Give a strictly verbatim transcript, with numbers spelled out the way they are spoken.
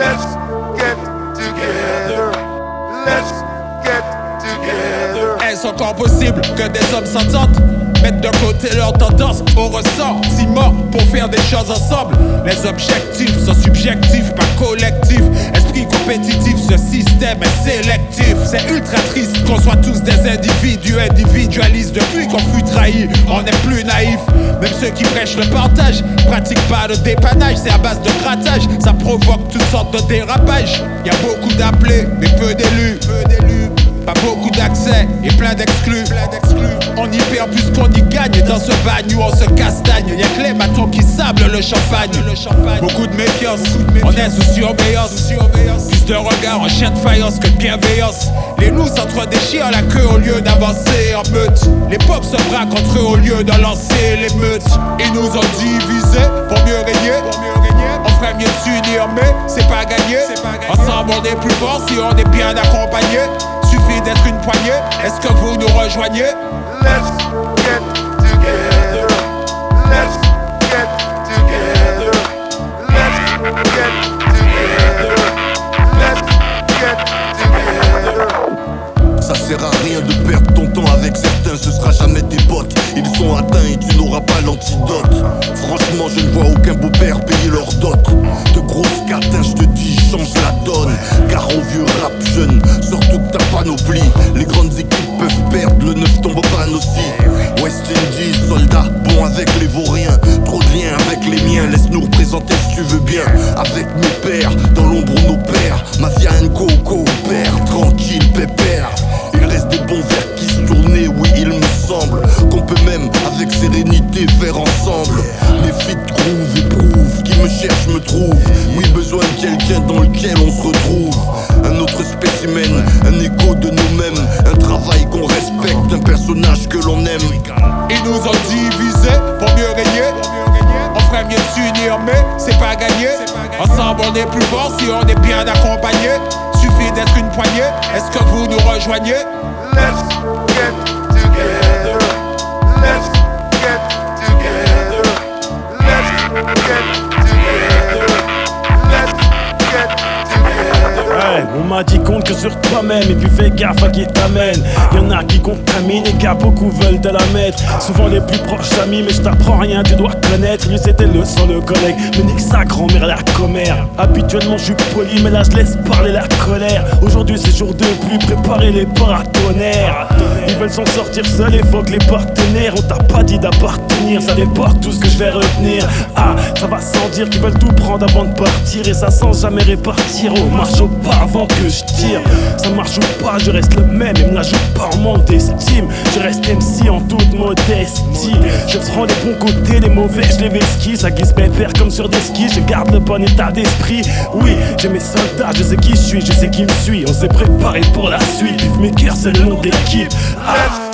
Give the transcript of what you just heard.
Let's get together. Let's get together. Est-ce encore possible que des hommes s'entendent? Mettre de côté leur tendance au ressentiment pour faire des choses ensemble. Les objectifs sont subjectifs, pas collectifs. Esprit compétitif, ce système est sélectif. C'est ultra triste qu'on soit tous des individus individualistes. Depuis qu'on fut trahis, on n'est plus naïf. Même ceux qui prêchent le partage pratiquent pas de dépannage, c'est à base de grattage. Ça provoque toutes sortes de dérapages. Y a beaucoup d'appelés, mais peu d'élus. Peu d'élus. Pas beaucoup d'accès et plein d'exclus. On y perd plus qu'on y gagne. Et dans ce bagne où on se castagne, y'a que les bâtons qui sablent le champagne. Beaucoup de méfiance, on est sous surveillance. Plus de regards en chien de faïence que de bienveillance. Les loups s'entre-déchirent la queue au lieu d'avancer en meute. Les pauvres se braquent entre eux au lieu de lancer les meutes. Ils nous ont divisés pour mieux régner. On ferait mieux de s'unir mais c'est pas gagné. Ensemble on est plus fort si on est bien accompagné. Suffit d'être une poignée, est-ce que vous nous rejoignez? Let's get together. Let's get together. Let's get together. Let's get together. Ça sert à rien de perdre ton temps avec certains, ce sera jamais tes potes. Ils sont atteints et tu n'auras pas l'antidote. Franchement je ne vois aucun beau-père payer leur dot. De grosses catins je te dis change la donne. Car au vieux rap jeune, sors toute ta panoplie. Les grandes équipes peuvent perdre, le neuf tombe pas aussi. West Indies, soldats, bon avec les vauriens. Trop de liens avec les miens, laisse-nous représenter si tu veux bien. Avec mes pères, dans l'ombre nos pères. Mafia and Coco, père, tranquille, pépère. Il reste des bons vers qui se tournaient, oui il me semble qu'on peut même avec sérénité faire ensemble. Les feats groove et prouvent, qui me cherche me trouve. Oui besoin de quelqu'un dans lequel on se retrouve. Un autre spécimen, un écho de nous-mêmes. Un travail qu'on respecte, un personnage que l'on aime. Ils nous ont divisés pour mieux régner. On ferait mieux de s'unir mais c'est pas gagné. Ensemble on est plus fort si on est bien accompagné. Suffit d'être une poignée, est-ce que vous nous rejoignez? Let's get together. Let's get together. Let's get together. Let's get together. Hey, on m'a dit compte que sur toi-même et puis fais gaffe à qui t'amène. Y'en a qui contaminent et car beaucoup veulent te la mettre. Souvent les plus proches amis, mais je t'apprends rien, tu dois connaître. Lui c'était le sang, le collègue, me nique sa grand-mère la commère. Habituellement je suis poli, mais là je laisse parler la colère. Aujourd'hui c'est jour de pluie, préparez les paratonnerres. Ils veulent s'en sortir seuls, évoquent les partenaires. On t'a pas dit d'appartenir, ça déborde tout ce que je vais retenir. Ah, ça va sans dire qu'ils veulent tout prendre avant de partir. Et ça sans jamais répartir, oh marche au pas avant que je tire. Ça marche ou pas, je reste le même et me la joue pas en manque d'estime. Je reste M C en toute modestie. Je prends les bons côtés, les mauvais, je les vesquis. Ça glisse pépère comme sur des skis, je garde le bon état d'esprit. Oui, j'ai mes soldats, je sais qui je suis, je sais qui me suit. On s'est préparé pour la suite, Beefmaker c'est le nom de l'équipe. Ah.